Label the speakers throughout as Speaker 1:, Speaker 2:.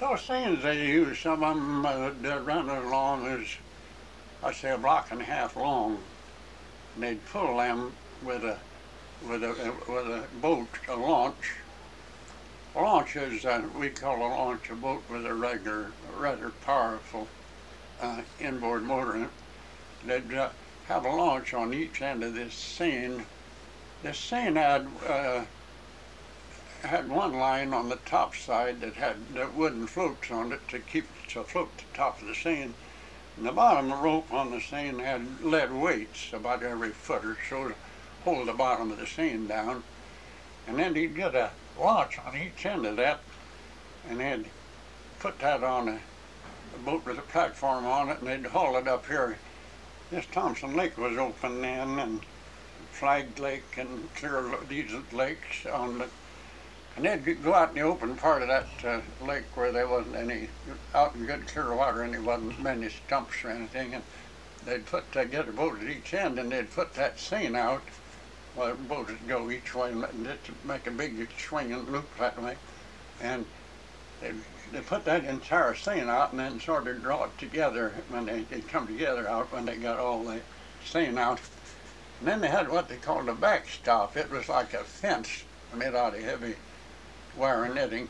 Speaker 1: Those seines they use, some of them they run as long as, I'd say, a block and a half long. And they'd pull them with a boat, a launch. A launch is, we call a launch a boat with a rather powerful inboard motor in it. They'd have a launch on each end of this seine. This seine had one line on the top side that had wooden floats on it to keep it to float the top of the seine. And the bottom rope on the seine had lead weights about every foot or so to hold the bottom of the seine down. And then he'd get a launch on each end of that, and they'd put that on a boat with a platform on it, and they'd haul it up here. This Thompson Lake was open then, and Flag Lake and Clear, these lakes on the, and they'd go out in the open part of that lake where there wasn't any, out in good clear water, and there wasn't many stumps or anything, and they'd get a boat at each end, and they'd put that seine out. Well, the boat would go each way and make a big swinging loop that way, and they put that entire seine out and then sort of draw it together when they'd come together out when they got all the seine out. And then they had what they called a backstop. It was like a fence made out of heavy wire netting,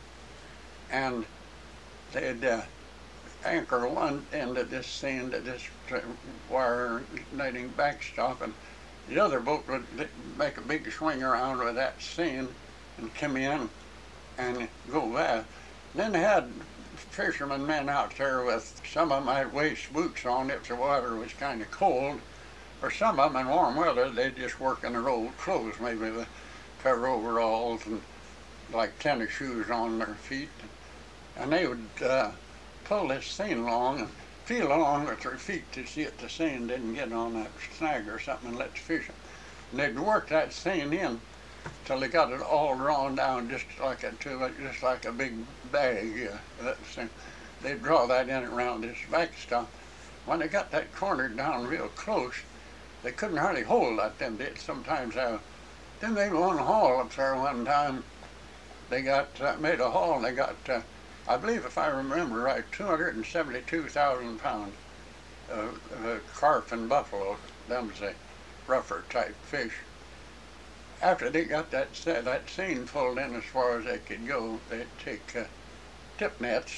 Speaker 1: and they'd anchor one end of this seine to this wire netting backstop, and the other boat would make a big swing around with that seine and come in and go back. Then they had fishermen men out there with, some of them had waist boots on if the water was kind of cold, or some of them in warm weather they'd just work in their old clothes, maybe with a pair of overalls and like tennis shoes on their feet. And they would pull this seine along and feel along with their feet to see if the seine didn't get on that snag or something and let the fish. And they'd work that seine in till they got it all drawn down just like a big bag. They'd draw that in around this backstop. When they got that cornered down real close, they couldn't hardly hold that. Them did sometimes. Then they won a haul up there one time. They got made a haul. And they got, I believe, if I remember right, 272,000 pounds of carp and buffalo. Them was a rougher type fish. After they got that seine pulled in as far as they could go, they'd take tip nets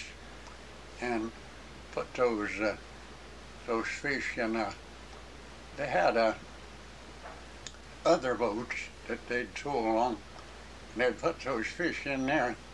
Speaker 1: and put those fish in. They had other boats that they'd tow along, and they'd put those fish in there.